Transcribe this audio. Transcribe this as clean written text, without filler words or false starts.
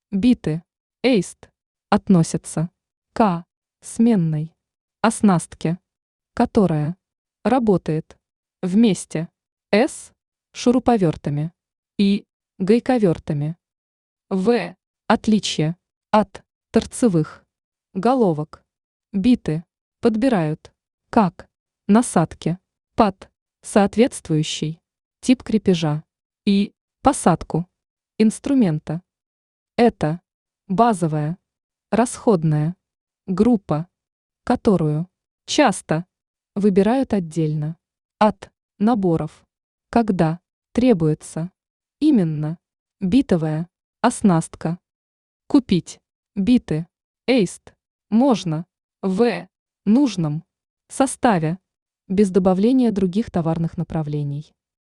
Биты эйст относятся к сменной оснастке, которая работает вместе с шуруповертами и гайковертами. В отличие от торцевых головок, биты подбирают как насадки под соответствующий тип крепежа и посадку инструмента. Это базовая расходная группа, которую часто выбирают отдельно от наборов, когда требуется именно битовая оснастка. Купить биты эйст можно в нужном составе без добавления других товарных направлений.